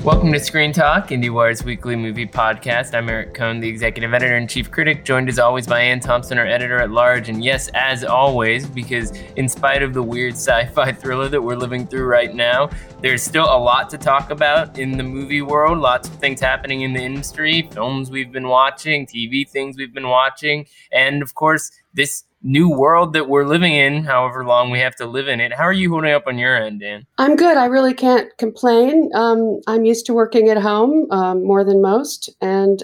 Welcome to Screen Talk, IndieWire's weekly movie podcast. I'm Eric Cohn, the executive editor and chief critic, joined as always by Ann Thompson, our editor at large. And yes, as always, because in spite of the weird sci-fi thriller that we're living through right now, there's still a lot to talk about in the movie world, lots of things happening in the industry, films we've been watching, TV things we've been watching, and of course, this new world that we're living in, however long we have to live in it. How are you holding up on your end, Dan? I'm good. I really can't complain. I'm used to working at home more than most. And,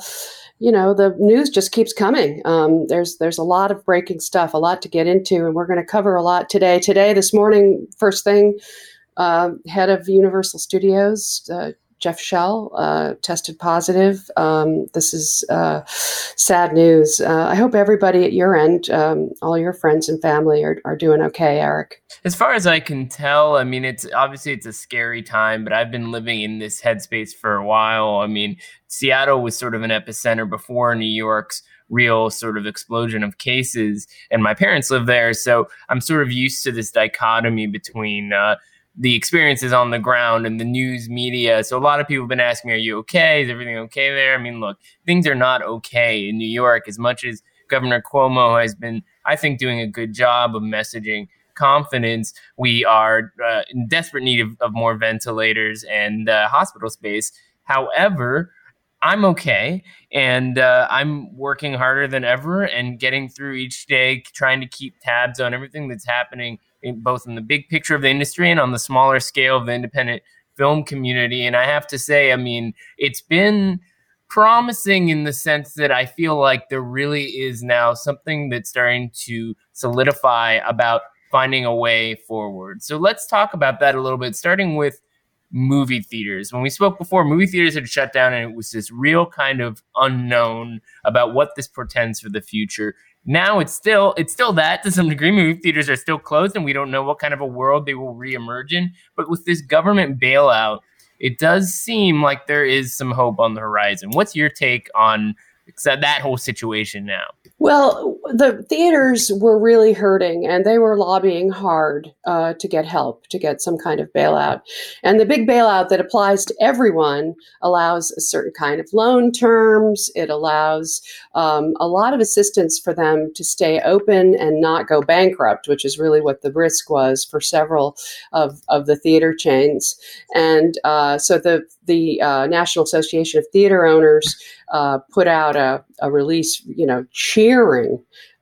the news just keeps coming. There's a lot of breaking stuff, a lot to get into, and we're going to cover a lot today. This morning, first thing, head of Universal Studios, Jeff Shell, tested positive. This is sad news. I hope everybody at your end, all your friends and family are doing okay, Eric. As far as I can tell, I mean, it's a scary time, but I've been living in this headspace for a while. I mean, Seattle was sort of an epicenter before New York's real sort of explosion of cases, and my parents live there, so I'm sort of used to this dichotomy between the experiences on the ground and the news media. So a lot of people have been asking me, are you okay? Is everything okay there? I mean, look, things are not okay in New York. As much as Governor Cuomo has been, I think, doing a good job of messaging confidence, we are in desperate need of more ventilators and hospital space. However, I'm okay, and I'm working harder than ever and getting through each day, trying to keep tabs on everything that's happening both in the big picture of the industry and on the smaller scale of the independent film community. And I have to say, I mean, it's been promising in the sense that I feel like there really is now something that's starting to solidify about finding a way forward. So let's talk about that a little bit, starting with movie theaters. When we spoke before, movie theaters had shut down, and it was this real kind of unknown about what this portends for the future. Now it's still that to some degree. Movie theaters are still closed, and we don't know what kind of a world they will reemerge in. But with this government bailout, it does seem like there is some hope on the horizon. What's your take on that whole situation now? Well, the theaters were really hurting, and they were lobbying hard to get help, to get some kind of bailout. And the big bailout that applies to everyone allows a certain kind of loan terms. It allows a lot of assistance for them to stay open and not go bankrupt, which is really what the risk was for several of the theater chains. And so the National Association of Theater Owners put out a release, cheering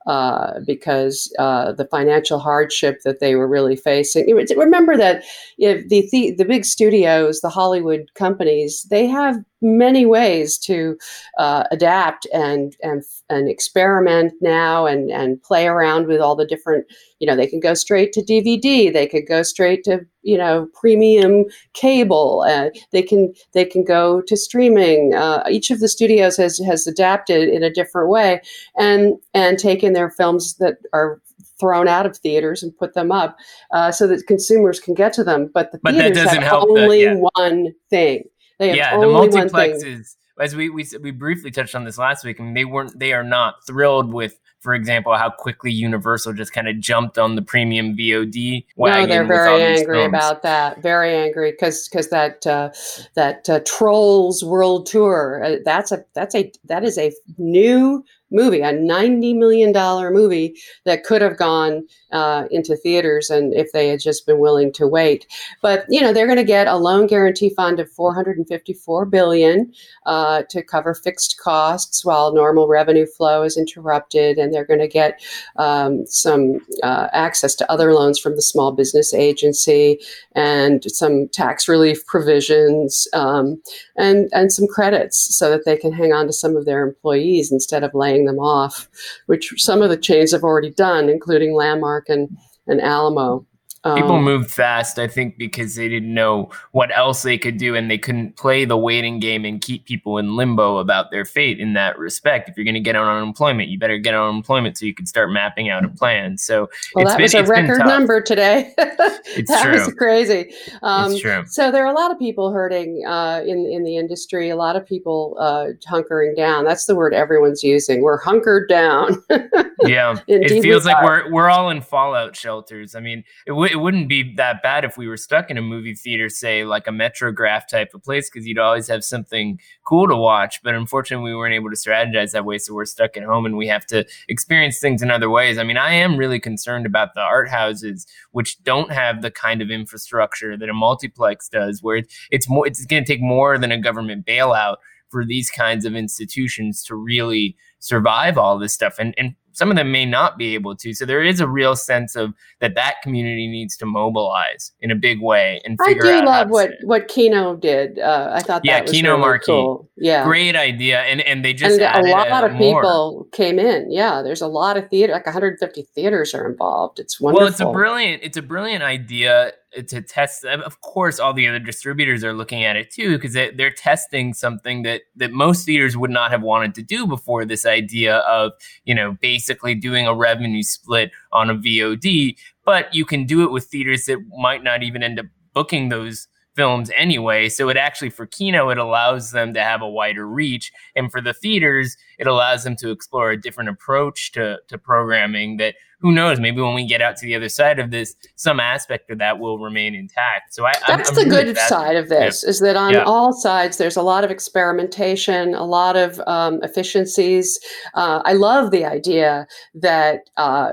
because the financial hardship that they were really facing. Remember that if the big studios, the Hollywood companies, they have many ways to adapt and experiment now and play around with all the different. They can go straight to DVD. They could go straight to premium cable. They can go to streaming. Each of the studios has adapted in a different way and taken their films that are thrown out of theaters and put them up so that consumers can get to them. But the theaters have only one thing. They have only the multiplexes, as we briefly touched on this last week, I mean, they are not thrilled with, for example, how quickly Universal just kind of jumped on the premium VOD wagon. No, they're very angry about that. Very angry because that Trolls World Tour, that is a new movie, a $90 million movie that could have gone into theaters, and if they had just been willing to wait. But they're going to get a loan guarantee fund of $454 billion to cover fixed costs while normal revenue flow is interrupted, and they're going to get some access to other loans from the Small Business Agency and some tax relief provisions and some credits so that they can hang on to some of their employees instead of laying them off, which some of the chains have already done, including Landmark and Alamo. People moved fast, I think, because they didn't know what else they could do, and they couldn't play the waiting game and keep people in limbo about their fate in that respect. If you're going to get on unemployment, you better get on unemployment so you can start mapping out a plan. So that was a record number today. It's true. Was crazy. It's true. So there are a lot of people hurting in the industry, a lot of people hunkering down. That's the word everyone's using. We're hunkered down. Yeah. It feels like we're all in fallout shelters. I mean, it it wouldn't be that bad if we were stuck in a movie theater, say like a Metrograph type of place, because you'd always have something cool to watch. But unfortunately, we weren't able to strategize that way. So we're stuck at home and we have to experience things in other ways. I mean, I am really concerned about the art houses, which don't have the kind of infrastructure that a multiplex does, where it's going to take more than a government bailout for these kinds of institutions to really survive all this stuff. And some of them may not be able to. So there is a real sense of that community needs to mobilize in a big way and figure out. I do love what Kino did. I thought that was Kino really Marquee. Cool. Yeah, great idea. And they just and added a lot of more. people came in. Yeah, there's a lot of theater, like 150 theaters are involved. It's wonderful. Well, it's a brilliant idea to test. Of course, all the other distributors are looking at it too, because they're testing something that most theaters would not have wanted to do before. This idea of, basically doing a revenue split on a VOD, but you can do it with theaters that might not even end up booking those films anyway. So it actually, for Kino, it allows them to have a wider reach. And for the theaters, it allows them to explore a different approach to programming that, who knows, maybe when we get out to the other side of this, some aspect of that will remain intact. So that's the really good side of this, is that on all sides, there's a lot of experimentation, a lot of efficiencies. I love the idea that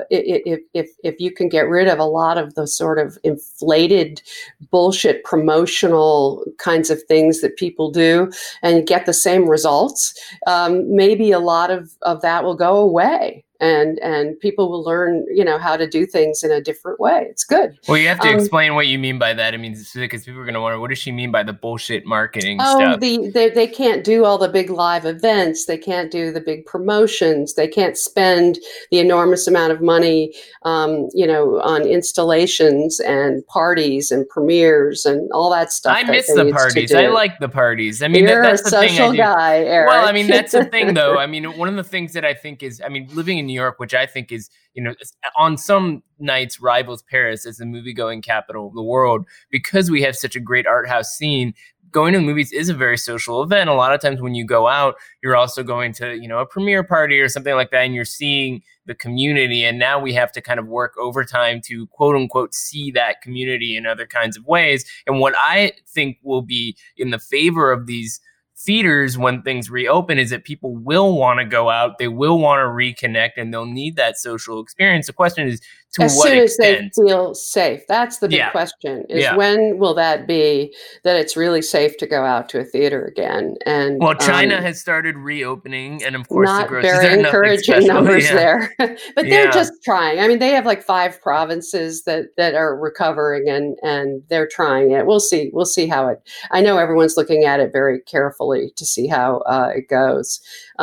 if you can get rid of a lot of the sort of inflated bullshit promotional kinds of things that people do and get the same results, maybe a lot of that will go away. And people will learn, how to do things in a different way. It's good. Well, you have to explain what you mean by that. I mean, because people are going to wonder, what does she mean by the bullshit marketing stuff? They can't do all the big live events. They can't do the big promotions. They can't spend the enormous amount of money, on installations and parties and premieres and all that stuff. I miss the parties. I like the parties. I mean, you're that's a the social thing guy, Eric. Well, I mean, that's the thing, though. I mean, one of the things that I think is, living in New York, which I think is, on some nights rivals Paris as the movie-going capital of the world, because we have such a great art house scene. Going to the movies is a very social event. A lot of times when you go out, you're also going to, a premiere party or something like that, and you're seeing the community. And now we have to kind of work overtime to, quote unquote, see that community in other kinds of ways. And what I think will be in the favor of these theaters when things reopen is that people will want to go out, they will want to reconnect, and they'll need that social experience. The question is, to as what soon extent? As they feel safe. That's the big question, is when will that be that it's really safe to go out to a theater again? And China has started reopening, and of course not the very encouraging numbers there. But they're just trying. I mean, they have like 5 provinces that are recovering, and they're trying it. We'll see how it. I know everyone's looking at it very carefully to see how it goes.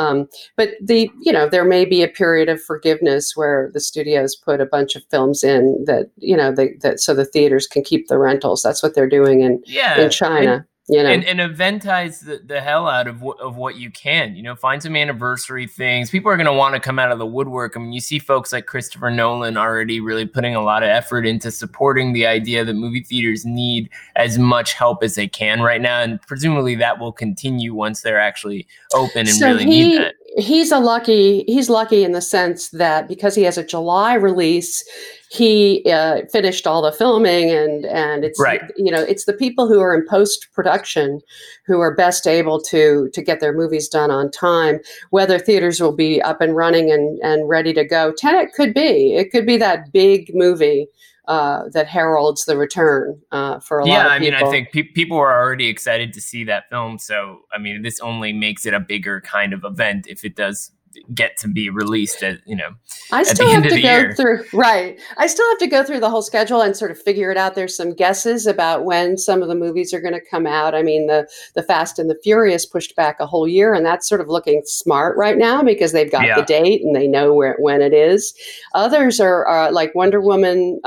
But there may be a period of forgiveness where the studios put a bunch of films in that so the theaters can keep the rentals. That's what they're doing in China. And eventize the hell out of what you can, find some anniversary things. People are going to want to come out of the woodwork. I mean, you see folks like Christopher Nolan already really putting a lot of effort into supporting the idea that movie theaters need as much help as they can right now. And presumably that will continue once they're actually open and really need that. He's lucky in the sense that because he has a July release, he finished all the filming and it's it's the people who are in post-production who are best able to get their movies done on time. Whether theaters will be up and running and ready to go, Tenet could be. It could be that big movie that heralds the return for a lot of people. I think people are already excited to see that film. So, this only makes it a bigger kind of event if it does get to be released at the end of the year. I still have to go through the whole schedule and sort of figure it out. There's some guesses about when some of the movies are going to come out. I mean, the Fast and the Furious pushed back a whole year, and that's sort of looking smart right now because they've got the date and they know when it is. Others are like Wonder Woman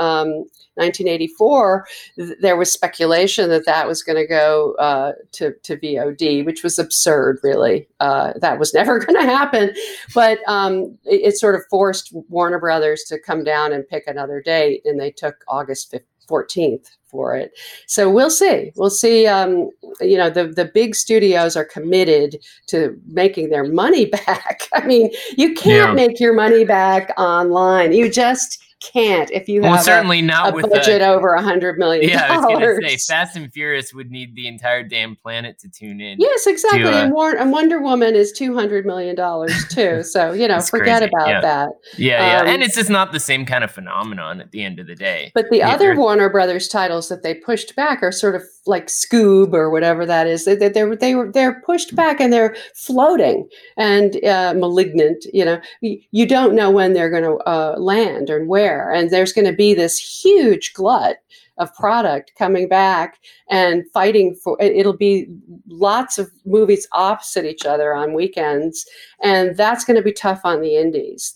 1984, there was speculation that was going to go to VOD, which was absurd, really. That was never going to happen. But it sort of forced Warner Brothers to come down and pick another date, and they took August 14th for it. So we'll see. We'll see. The big studios are committed to making their money back. I mean, you can't make your money back online. You just can't if you Well, have certainly not a with budget over $100 million. Yeah, I was going to say, Fast and Furious would need the entire damn planet to tune in. Yes, exactly. And Wonder Woman is $200 million too. So, forget crazy. about that. Yeah. And it's just not the same kind of phenomenon at the end of the day. But the other Warner Brothers titles that they pushed back are sort of like Scoob or whatever that is. They're pushed back and they're floating. And Malignant, you don't know when they're going to land or where. And there's going to be this huge glut of product coming back and fighting for it'll be lots of movies opposite each other on weekends, and that's going to be tough on the indies.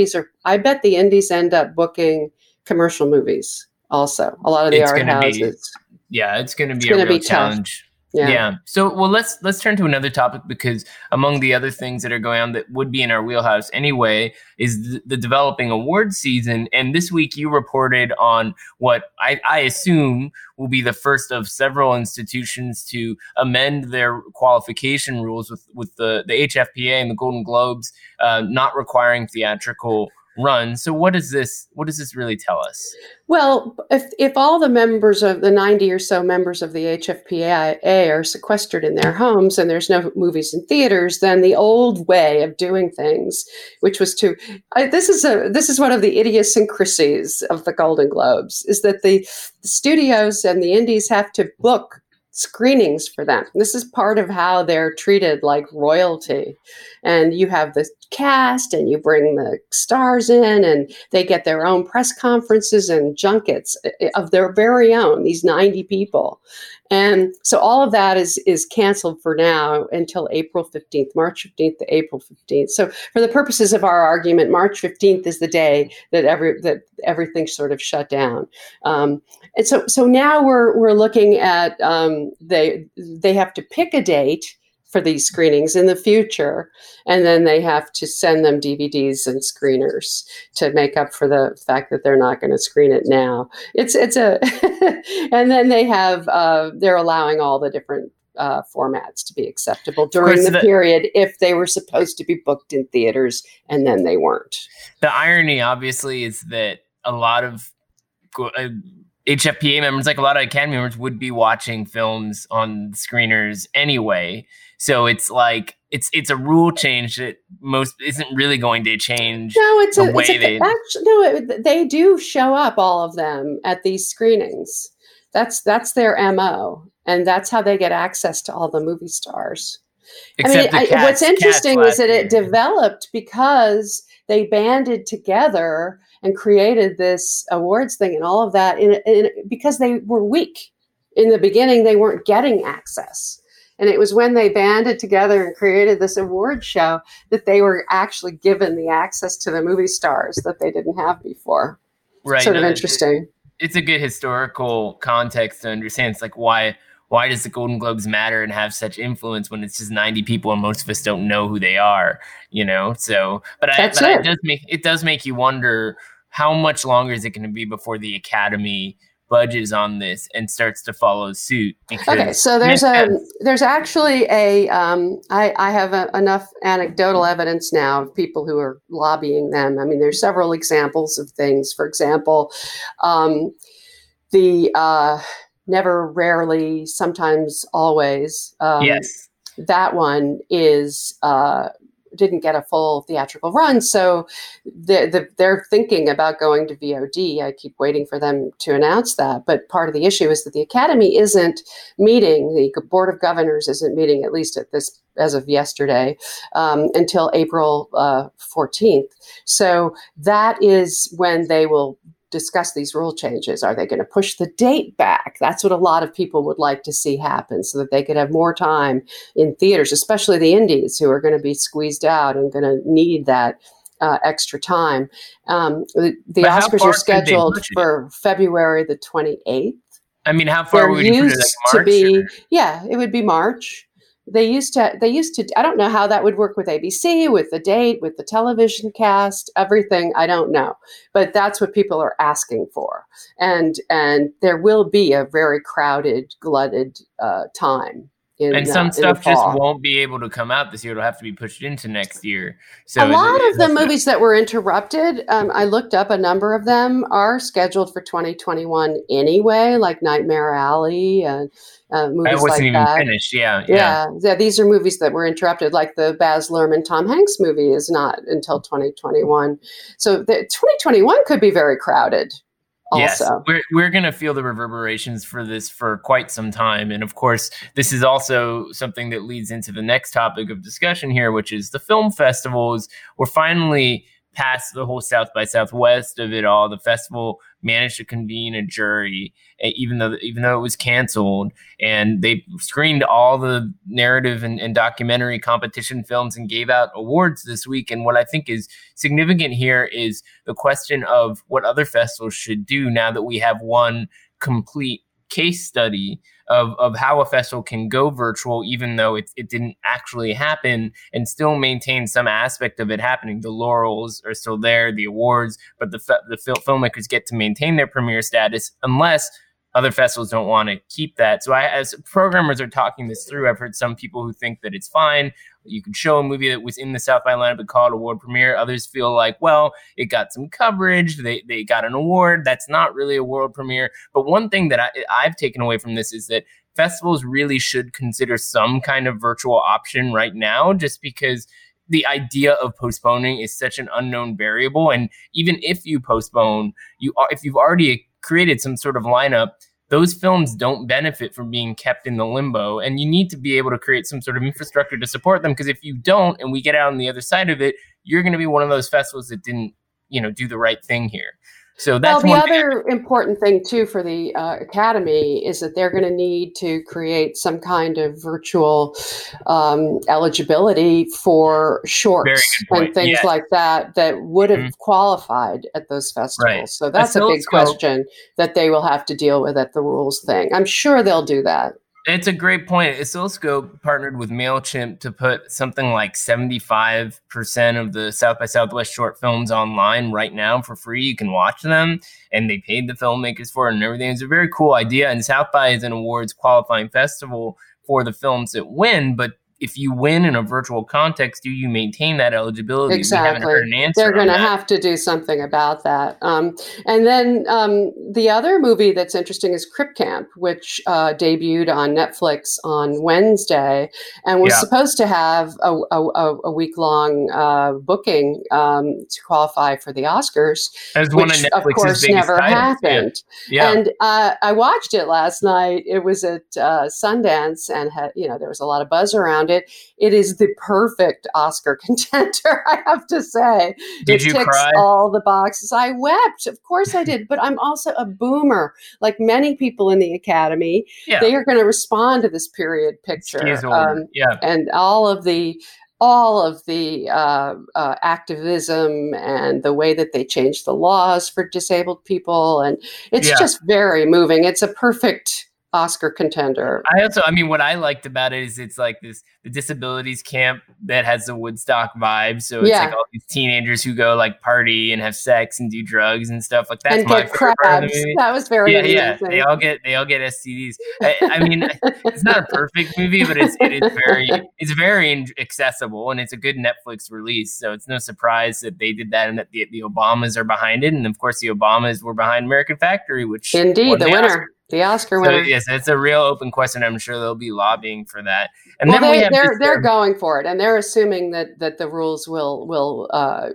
I bet the indies end up booking commercial movies also, a lot of the art houses. It's going to be a real challenge. Yeah. So, well, let's turn to another topic, because among the other things that are going on that would be in our wheelhouse anyway is the developing awards season. And this week you reported on what I assume will be the first of several institutions to amend their qualification rules with the HFPA and the Golden Globes not requiring theatrical run. So what does this really tell us? Well, if all the members of the 90 or so members of the HFPA are sequestered in their homes and there's no movies in theaters, then the old way of doing things, which was this is one of the idiosyncrasies of the Golden Globes, is that the studios and the indies have to book screenings for them. This is part of how they're treated like royalty. And you have the cast and you bring the stars in and they get their own press conferences and junkets of their very own, these 90 people. And so all of that is canceled for now until April 15th, March 15th to April 15th. So for the purposes of our argument, March 15th is the day that everything sort of shut down. And so now we're looking at they have to pick a date for these screenings in the future, and then they have to send them DVDs and screeners to make up for the fact that they're not going to screen it now. And then they have they're allowing all the different formats to be acceptable during the period if they were supposed to be booked in theaters and then they weren't. The irony, obviously, is that a lot of HFPA members, like a lot of Academy members, would be watching films on screeners anyway. So it's like it's a rule change that isn't really going to change. No, they do show up, all of them, at these screenings. That's their MO, and that's how they get access to all the movie stars. What's interesting is that it developed because they banded together and created this awards thing and all of that because they were weak. In the beginning, they weren't getting access. And it was when they banded together and created this award show that they were actually given the access to the movie stars that they didn't have before. Right. Sort of interesting. It's a good historical context to understand. It's like, why does the Golden Globes matter and have such influence when it's just 90 people and most of us don't know who they are, So, it does make you wonder, how much longer is it going to be before the Academy budges on this and starts to follow suit? Okay, so there's actually I have enough anecdotal evidence now of people who are lobbying them. I mean, there's several examples of things. For example, the Never, Rarely, Sometimes, Always. Yes, that one is didn't get a full theatrical run, so they're thinking about going to VOD. I keep waiting for them to announce that, but part of the issue is that the Academy isn't meeting. The Board of Governors isn't meeting, at least as of yesterday, until April 14th. So that is when they will discuss these rule changes. Are they going to push the date back? That's what a lot of people would like to see happen, so that they could have more time in theaters, especially the indies, who are going to be squeezed out and going to need that extra time. The Oscars are scheduled for February the 28th. I mean, how far would you put it? Like March? Yeah, it would be March. They used to, I don't know how that would work with ABC, with the date, with the television cast, everything. I don't know, but that's what people are asking for. And there will be a very crowded, glutted time And some in the stuff just fall. won't be able to come out this year. It'll have to be pushed into next year. A So lot of the movies that were interrupted, I looked up a number of them are scheduled for 2021 anyway, like Nightmare Alley and movies wasn't like even that. finished. Yeah. Yeah, these are movies that were interrupted, like the Baz Luhrmann Tom Hanks movie is not until 2021. So the 2021 could be very crowded. Yes, Also, we're going to feel the reverberations for this for quite some time. And of course, this is also something that leads into the next topic of discussion here, which is the film festivals. We're finally past the whole South by Southwest of it all. The festival managed to convene a jury, even though it was canceled, and they screened all the narrative and documentary competition films and gave out awards this week. And what I think is significant here is the question of what other festivals should do now that we have one complete case study of how a festival can go virtual, even though it didn't actually happen, and still maintain some aspect of it happening. The laurels are still there, the awards, but the filmmakers get to maintain their premiere status unless other festivals don't want to keep that. So as programmers are talking this through, I've heard some people who think that it's fine. You could show a movie that was in the South by lineup and call it a world premiere. Others feel like, well, it got some coverage. They got an award. That's not really a world premiere. But one thing that I've taken away from this is that festivals really should consider some kind of virtual option right now, just because the idea of postponing is such an unknown variable. And even if you postpone, if you've already created some sort of lineup, those films don't benefit from being kept in the limbo, and you need to be able to create some sort of infrastructure to support them. Because if you don't, and we get out on the other side of it, you're going to be one of those festivals that didn't, do the right thing here. So that's the other important thing too for the Academy is that they're going to need to create some kind of virtual eligibility for shorts and things like that would have qualified at those festivals. Right. So that's a big question that they will have to deal with at the rules thing. I'm sure they'll do that. It's a great point. Oscilloscope partnered with MailChimp to put something like 75% of the South by Southwest short films online right now for free. You can watch them, and they paid the filmmakers for it and everything. It's a very cool idea. And South by is an awards qualifying festival for the films that win, but if you win in a virtual context, do you maintain that eligibility? Exactly. We haven't heard an answer. They're going to have to do something about that. And then the other movie that's interesting is Crip Camp, which debuted on Netflix on Wednesday and was supposed to have a week-long booking to qualify for the Oscars, which of course never happened. Yeah. And I watched it last night. It was at Sundance and had, there was a lot of buzz around it. It is the perfect Oscar contender, I have to say. Did you cry? All the boxes. I wept. Of course I did. But I'm also a boomer, like many people in the Academy. Yeah. They are going to respond to this period picture. And all of the activism and the way that they changed the laws for disabled people. And it's just very moving. It's a perfect Oscar contender. What I liked about it is it's like the disabilities camp that has the Woodstock vibe. So it's like all these teenagers who go like party and have sex and do drugs and stuff like that. And get crabs. That was very amazing. Yeah. They all get STDs. It's not a perfect movie, but it's very accessible, and it's a good Netflix release. So it's no surprise that they did that and that the Obamas are behind it. And of course the Obamas were behind American Factory, which indeed the winner. The Oscar winner. So, yes, it's a real open question. I'm sure they'll be lobbying for that. And then they're going for it, and they're assuming that the rules will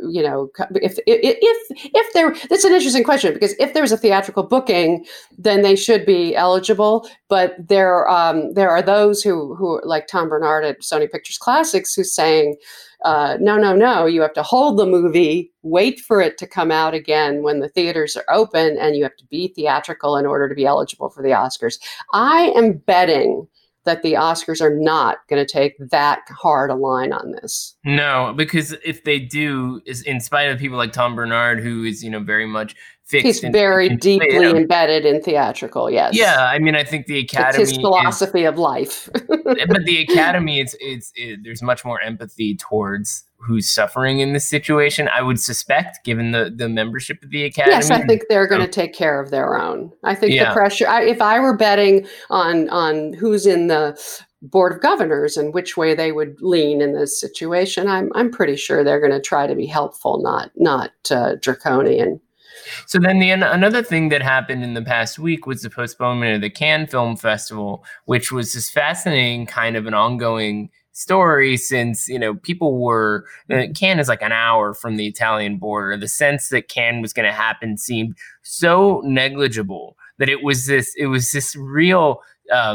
if there. That's an interesting question, because if there's a theatrical booking, then they should be eligible. But there are those who like Tom Bernard at Sony Pictures Classics who's saying, no, you have to hold the movie, wait for it to come out again when the theaters are open, and you have to be theatrical in order to be eligible for the Oscars. I am betting that the Oscars are not going to take that hard a line on this. No, because if they do, in spite of people like Tom Bernard, who is, very much fixed. He's very deeply embedded in theatrical, yes. Yeah, I think the Academy... It's his philosophy of life. But the Academy, there's much more empathy towards who's suffering in this situation, I would suspect, given the membership of the Academy. Yes, I think they're going to take care of their own. I think the pressure, if I were betting on who's in the board of governors and which way they would lean in this situation. I'm pretty sure they're going to try to be helpful, not draconian. So then another thing that happened in the past week was the postponement of the Cannes Film Festival, which was this fascinating kind of an ongoing story since, people were, Cannes is like an hour from the Italian border. The sense that Cannes was going to happen seemed so negligible that it was this real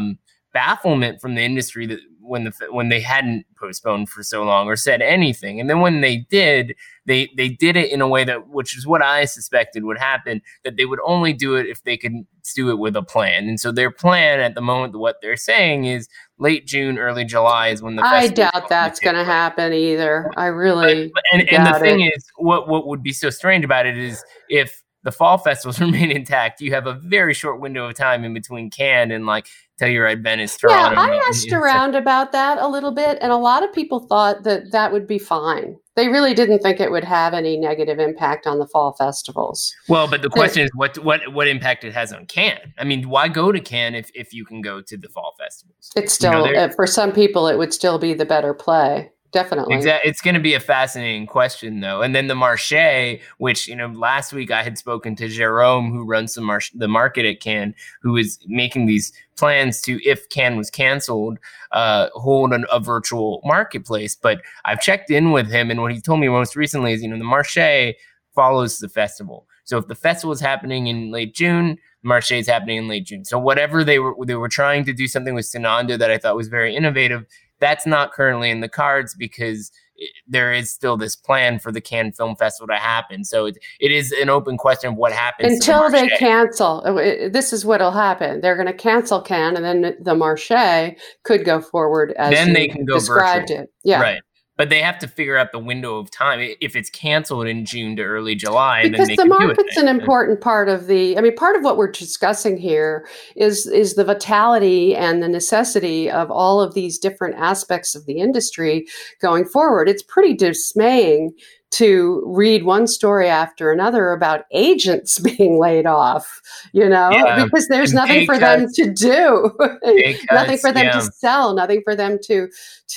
bafflement from the industry that when they hadn't postponed for so long or said anything. And then when they did, they did it in a way which is what I suspected would happen, that they would only do it if they could do it with a plan. And so their plan at the moment, what they're saying is late June, early July is when the I doubt that's going to happen either. I really and the thing is, what would be so strange about it is if the fall festivals remain intact, you have a very short window of time in between Cannes and like Telluride, Venice, Toronto. Yeah, I asked around about that a little bit, and a lot of people thought that would be fine. They really didn't think it would have any negative impact on the fall festivals. Well, but the question is what impact it has on Cannes. I mean, why go to Cannes if you can go to the fall festivals? It's still, for some people, it would still be the better play. Definitely. Exactly. It's going to be a fascinating question, though. And then the Marché, which, last week I had spoken to Jerome, who runs the market at Cannes, who is making these plans to, if Cannes was canceled, hold a virtual marketplace. But I've checked in with him, and what he told me most recently is, the Marché follows the festival. So if the festival is happening in late June, the Marché is happening in late June. So whatever they were trying to do something with Sinando that I thought was very innovative, that's not currently in the cards because there is still this plan for the Cannes Film Festival to happen. So it is an open question of what happens until they cancel. This is what'll happen. They're going to cancel Cannes, and then the Marché could go forward as then they can go described virtual. It. Yeah, right. But they have to figure out the window of time. If it's canceled in June to early July, because then the market's an important part of part of what we're discussing here is the vitality and the necessity of all of these different aspects of the industry going forward. It's pretty dismaying to read one story after another about agents being laid off, because there's nothing for them to do, nothing for them to sell, nothing for them to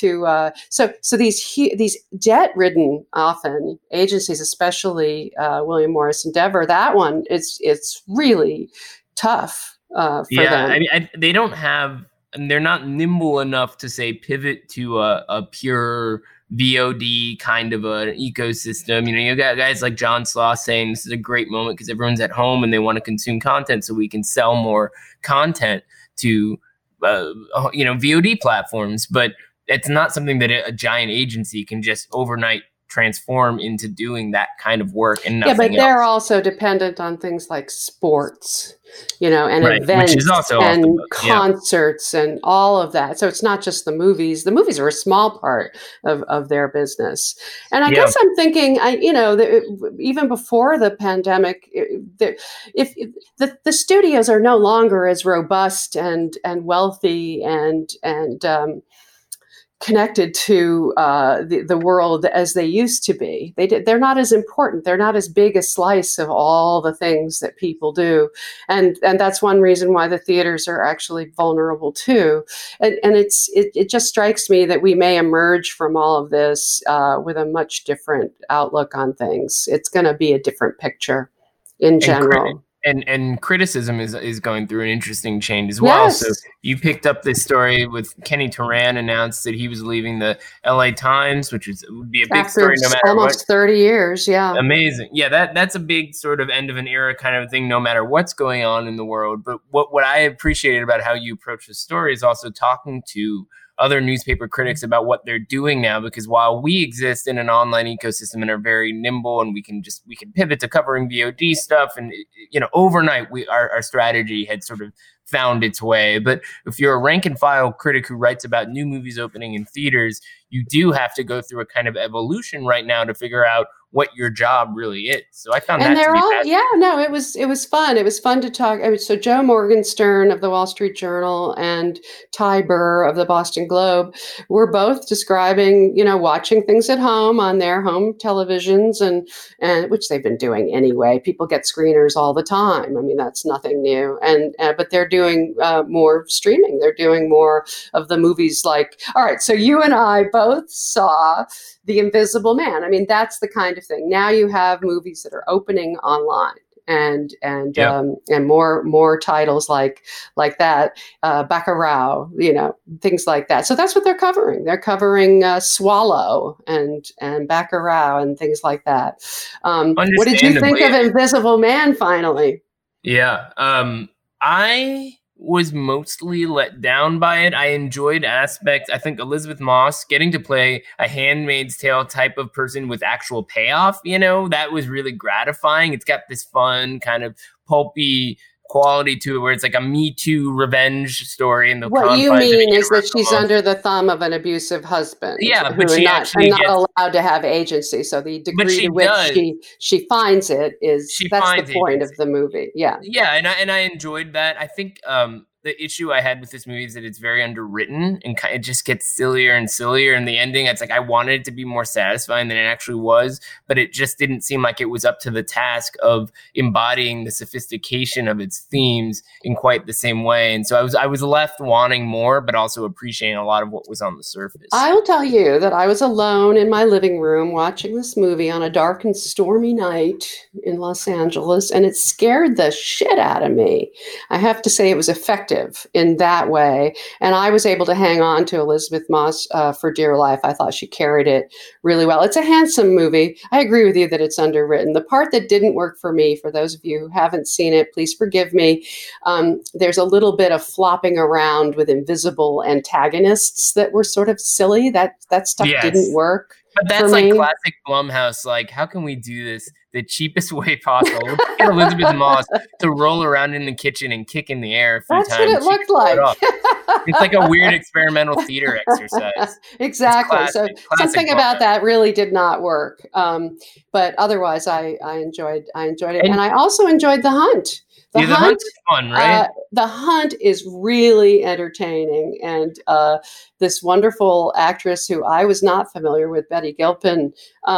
so these debt-ridden often agencies, especially William Morris Endeavor, that one it's really tough for them. I mean, they don't have, and they're not nimble enough to say pivot to a pure VOD kind of an ecosystem. You got guys like John Sloss saying this is a great moment because everyone's at home and they want to consume content, so we can sell more content to VOD platforms. But it's not something that a giant agency can just overnight transform into doing that kind of work and nothing but they're also dependent on things like sports, and right, events which is also and concerts and all of that. So it's not just the movies. The movies are a small part of their business. And I guess I'm thinking, even before the pandemic, if the studios are no longer as robust and wealthy and connected to the world as they used to be. They're not as important. They're not as big a slice of all the things that people do. And that's one reason why the theaters are actually vulnerable too. And it just strikes me that we may emerge from all of this with a much different outlook on things. It's going to be a different picture in general. And criticism is going through an interesting change as well. Yes. So you picked up this story with Kenny Turan announced that he was leaving the LA Times, which would be a big story no matter almost 30 years. Yeah. Amazing. Yeah, that's a big sort of end of an era kind of thing, no matter what's going on in the world. But what I appreciated about how you approach the story is also talking to other newspaper critics about what they're doing now, because while we exist in an online ecosystem and are very nimble and we can pivot to covering VOD stuff, and overnight our strategy had sort of found its way. But if you're a rank and file critic who writes about new movies opening in theaters, you do have to go through a kind of evolution right now to figure out what your job really is. So I found that to be fascinating. It was fun. It was fun to talk. So Joe Morgenstern of the Wall Street Journal and Ty Burr of the Boston Globe were both describing, watching things at home on their home televisions and which they've been doing anyway. People get screeners all the time. I mean, that's nothing new. But they're doing doing more streaming. They're doing more of the movies. Like, all right, so you and I both saw The Invisible Man. I mean, that's the kind of thing. Now you have movies that are opening online. And more titles like that, Bacurau, things like that. So that's what they're covering. They're covering Swallow and Bacurau and things like that. What did you think of Invisible Man? Finally, yeah, I was mostly let down by it. I enjoyed aspects. I think Elizabeth Moss getting to play a Handmaid's Tale type of person with actual payoff, that was really gratifying. It's got this fun kind of pulpy quality to it where it's like a Me Too revenge story. And what you mean is that she's under the thumb of an abusive husband. Yeah, but she not allowed to have agency. So the degree to which she finds it that's the point of the movie. Yeah, yeah, and I enjoyed that. I think the issue I had with this movie is that it's very underwritten and it just gets sillier and sillier. And the ending, it's like I wanted it to be more satisfying than it actually was, but it just didn't seem like it was up to the task of embodying the sophistication of its themes in quite the same way. And so I was left wanting more, but also appreciating a lot of what was on the surface. I will tell you that I was alone in my living room watching this movie on a dark and stormy night in Los Angeles, and it scared the shit out of me. I have to say it was effective in that way. And I was able to hang on to Elizabeth Moss for dear life. I thought she carried it really well. It's a handsome movie. I agree with you that it's underwritten. The part that didn't work for me, for those of you who haven't seen it, please forgive me. There's a little bit of flopping around with invisible antagonists that were sort of silly. That stuff didn't work. But that's like classic Blumhouse. Like, how can we do this the cheapest way possible? Let's get Elizabeth Moss to roll around in the kitchen and kick in the air a few times. That's what it looked like. It's like a weird experimental theater exercise. Exactly. Classic something Blumhouse about that really did not work. But otherwise, I enjoyed it, and I also enjoyed The Hunt. The Hunt is fun, right? The Hunt is really entertaining, and this wonderful actress who I was not familiar with, Betty Gilpin,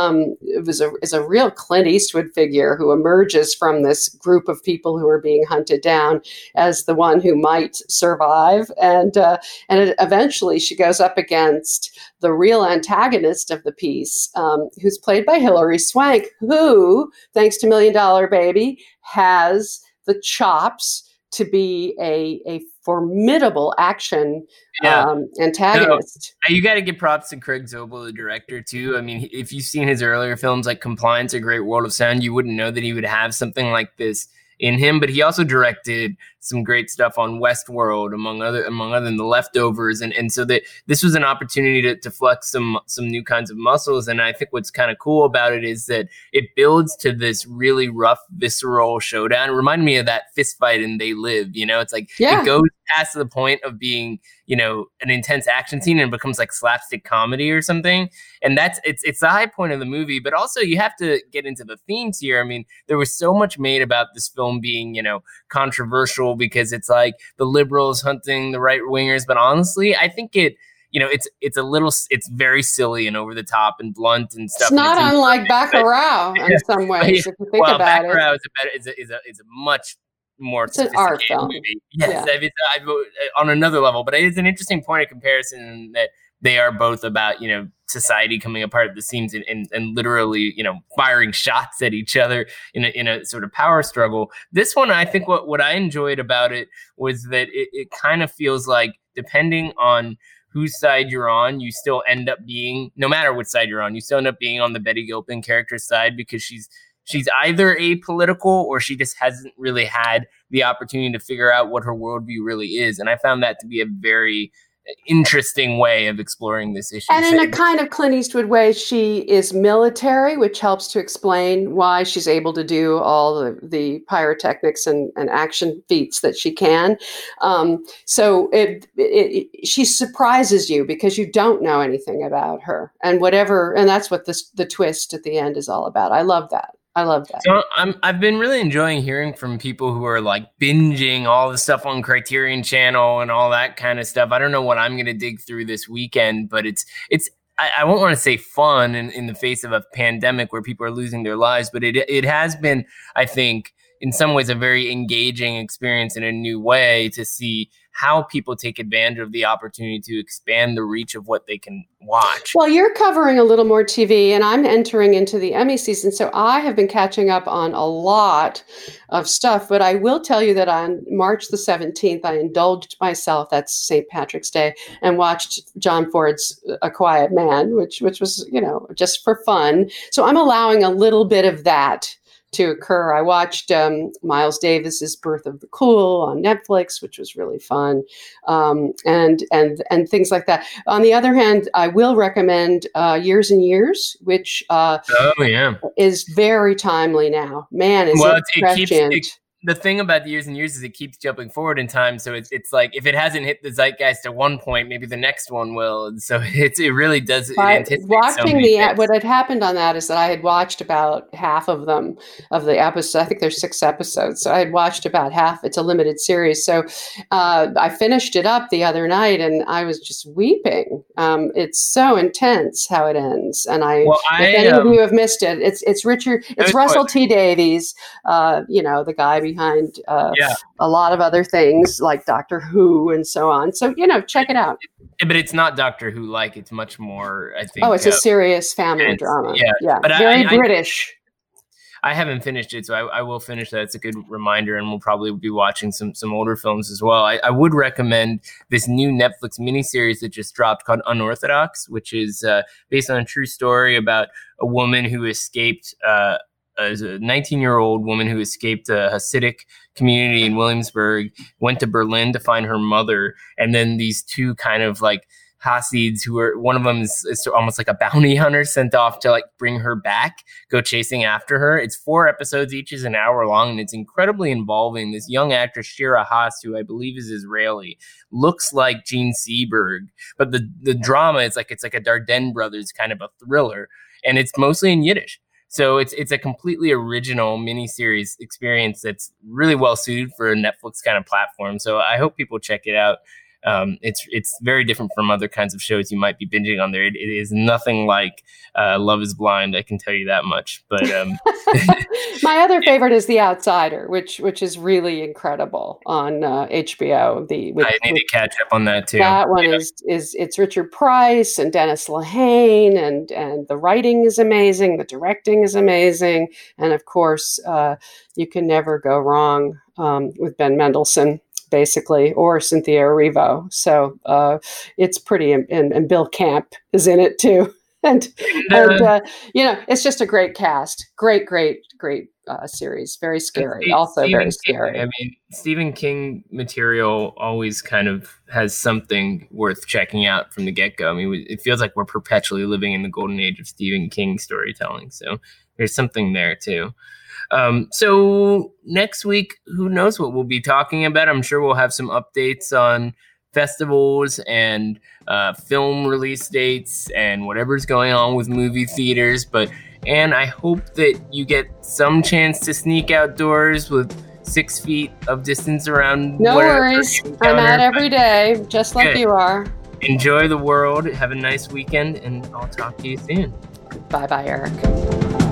is a real Clint Eastwood figure who emerges from this group of people who are being hunted down as the one who might survive, and eventually she goes up against the real antagonist of the piece, who's played by Hilary Swank, who, thanks to $1 Million Baby, has the chops to be a formidable action antagonist. You got to give props to Craig Zobel, the director, too. I mean, if you've seen his earlier films like Compliance or Great World of Sound, you wouldn't know that he would have something like this in him. But he also directed some great stuff on Westworld, among other than The Leftovers, and so that this was an opportunity to flex some new kinds of muscles. And I think what's kind of cool about it is that it builds to this really rough, visceral showdown. It reminded me of that fist fight in They Live. It's like it goes past the point of being an intense action scene and becomes like slapstick comedy or something. And it's the high point of the movie. But also you have to get into the themes here. I mean, there was so much made about this film being controversial because it's like the liberals hunting the right wingers. But honestly, I think it's very silly and over the top and blunt and stuff. It's not unlike Bacurau in some ways, if you think about Bacurau is a much more sophisticated movie. Yes, yeah. It's on another level, but it's an interesting point of comparison that they are both about, society coming apart at the seams and literally, firing shots at each other in a sort of power struggle. This one, I think what I enjoyed about it was that it kind of feels like, depending on whose side you're on, you still end up being, no matter which side you're on, you still end up being on the Betty Gilpin character's side, because she's either apolitical or she just hasn't really had the opportunity to figure out what her worldview really is. And I found that to be a very interesting way of exploring this issue. And in a kind of Clint Eastwood way, she is military, which helps to explain why she's able to do all the pyrotechnics and action feats that she can. So she surprises you because you don't know anything about her, and that's what the twist at the end is all about. I love that. So I've been really enjoying hearing from people who are like binging all the stuff on Criterion Channel and all that kind of stuff. I don't know what I'm going to dig through this weekend, but I won't want to say fun in the face of a pandemic where people are losing their lives, but it has been, I think, in some ways a very engaging experience in a new way to see how people take advantage of the opportunity to expand the reach of what they can watch. Well, you're covering a little more TV, and I'm entering into the Emmy season, so I have been catching up on a lot of stuff. But I will tell you that on March the 17th, I indulged myself, that's St. Patrick's Day, and watched John Ford's A Quiet Man, which was, just for fun. So I'm allowing a little bit of that to occur. I watched Miles Davis's Birth of the Cool on Netflix, which was really fun, and things like that. On the other hand, I will recommend Years and Years, which is very timely now. Man, is it prescient. The thing about the Years and Years is it keeps jumping forward in time. So it's like if it hasn't hit the zeitgeist at one point, maybe the next one will. And so it really does. What had happened on that is that I had watched about half of them, of the episodes. I think there's 6 episodes. So I had watched about half. It's a limited series. So I finished it up the other night and I was just weeping. It's so intense how it ends. And if any of you have missed it, it's Russell T Davies, the guy behind a lot of other things like Doctor Who and so on. So, check it out. But it's not Doctor Who like, it's much more, I think. Oh, it's a serious family drama. Yeah. But very British. I haven't finished it, so I will finish that. It's a good reminder, and we'll probably be watching some older films as well. I would recommend this new Netflix miniseries that just dropped called Unorthodox, which is based on a true story about a woman who escaped as a 19-year-old woman who escaped a Hasidic community in Williamsburg, went to Berlin to find her mother, and then these two kind of like Hasids who are, one of them is almost like a bounty hunter sent off to like bring her back, go chasing after her. It's 4 episodes, each is an hour long, and it's incredibly involving. This young actress, Shira Haas, who I believe is Israeli, looks like Gene Seberg, but the drama is like, it's like a Dardenne Brothers kind of a thriller, and it's mostly in Yiddish. So it's a completely original miniseries experience that's really well suited for a Netflix kind of platform. So I hope people check it out. It's very different from other kinds of shows you might be binging on there. It is nothing like Love is Blind, I can tell you that much. But my other favorite is The Outsider, which is really incredible on HBO. I need to catch up on that too. That one is it's Richard Price and Dennis Lehane, and the writing is amazing, the directing is amazing, and of course you can never go wrong with Ben Mendelsohn, basically, or Cynthia Erivo. So it's pretty, and Bill Camp is in it too. And it's just a great cast. Great series. Very scary. Very scary. I mean, Stephen King material always kind of has something worth checking out from the get-go. I mean, it feels like we're perpetually living in the golden age of Stephen King storytelling. So there's something there too. So next week, who knows what we'll be talking about? I'm sure we'll have some updates on festivals and film release dates and whatever's going on with movie theaters. And I hope that you get some chance to sneak outdoors with 6 feet of distance around. No worries. I'm out every day, just like you are. Enjoy the world. Have a nice weekend, and I'll talk to you soon. Bye-bye, Eric.